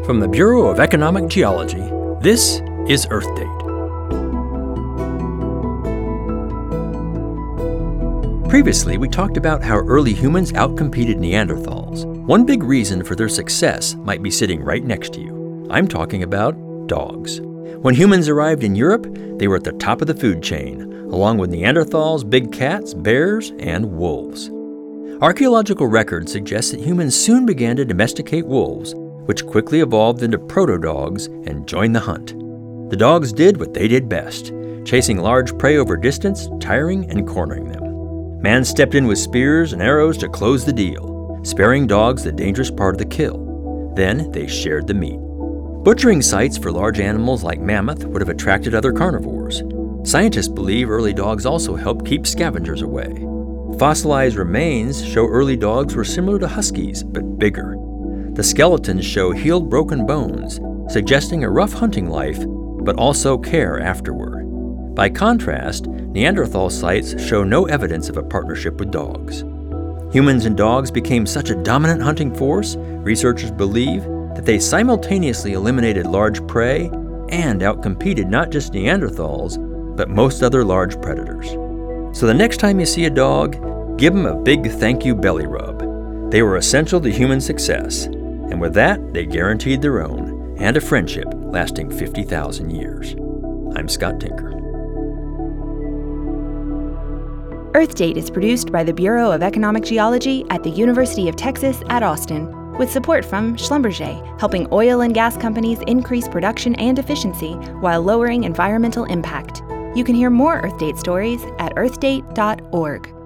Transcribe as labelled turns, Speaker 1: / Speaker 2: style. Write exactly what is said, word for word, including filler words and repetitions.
Speaker 1: From the Bureau of Economic Geology, this is Earth Date. Previously, we talked about how early humans outcompeted Neanderthals. One big reason for their success might be sitting right next to you. I'm talking about dogs. When humans arrived in Europe, they were at the top of the food chain, along with Neanderthals, big cats, bears, and wolves. Archaeological records suggest that humans soon began to domesticate wolves, which quickly evolved into proto-dogs and joined the hunt. The dogs did what they did best, chasing large prey over distance, tiring and cornering them. Man stepped in with spears and arrows to close the deal, sparing dogs the dangerous part of the kill. Then they shared the meat. Butchering sites for large animals like mammoth would have attracted other carnivores. Scientists believe early dogs also helped keep scavengers away. Fossilized remains show early dogs were similar to huskies, but bigger. The skeletons show healed broken bones, suggesting a rough hunting life, but also care afterward. By contrast, Neanderthal sites show no evidence of a partnership with dogs. Humans and dogs became such a dominant hunting force, researchers believe, that they simultaneously eliminated large prey and outcompeted not just Neanderthals, but most other large predators. So the next time you see a dog, give them a big thank you belly rub. They were essential to human success, and with that, they guaranteed their own, and a friendship lasting fifty thousand years. I'm Scott Tinker.
Speaker 2: Earth Date is produced by the Bureau of Economic Geology at the University of Texas at Austin, with support from Schlumberger, helping oil and gas companies increase production and efficiency while lowering environmental impact. You can hear more Earth Date stories at earth date dot org.